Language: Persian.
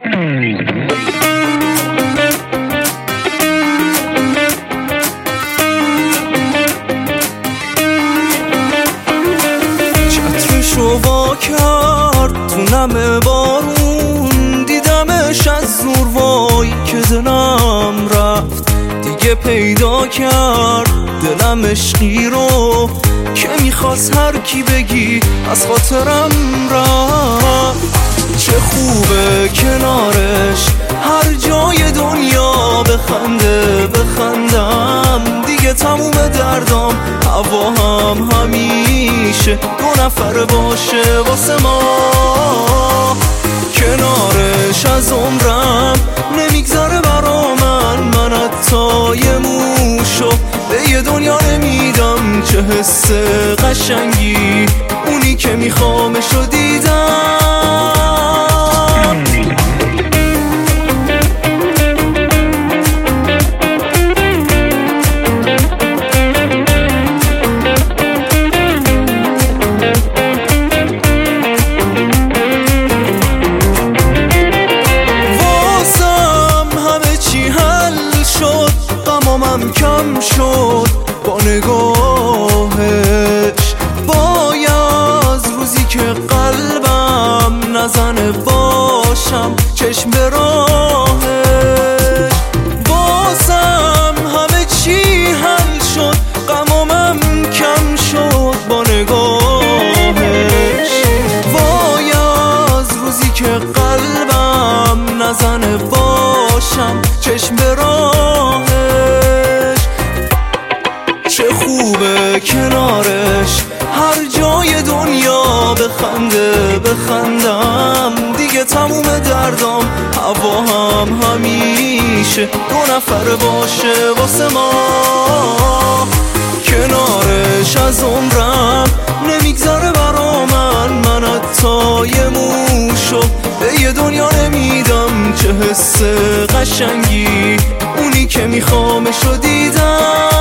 چترشو وا کرد تو نم بارون، دیدمش از زور وای که دلم رفت. دیگه پیدا کرد دلم عشقی رو که میخواست هر کی بگی از خاطرم رفت. چه خوبه کنارش هر جای دنیا بخندم. دیگه تموم دردام هوا هم همیشه دو نفر باشه واسه ما. کنارش از عمرم نمیگذره برا من حتی یه موشو به یه دنیا نمیدم. چه حس قشنگی اونی که میخوامشو دیدم. کم شد با نگاهش، وای از روزی که قلبم نزنه باشم چشم به راهش. بازم همه چی حل شد، غمامم کم شد با نگاهش. وای از روزی که قلبم نزنه باشم چشم به راهش. چه خوبه کنارش هر جای دنیا بخندم. دیگه تموم دردام هوا هم همیشه دو نفر باشه واسه ما. کنارش از عمرم نمیگذره برا من حتی یه موشو به یه دنیا نمیدم. چه حس قشنگی اونی که میخوامشو دیدم.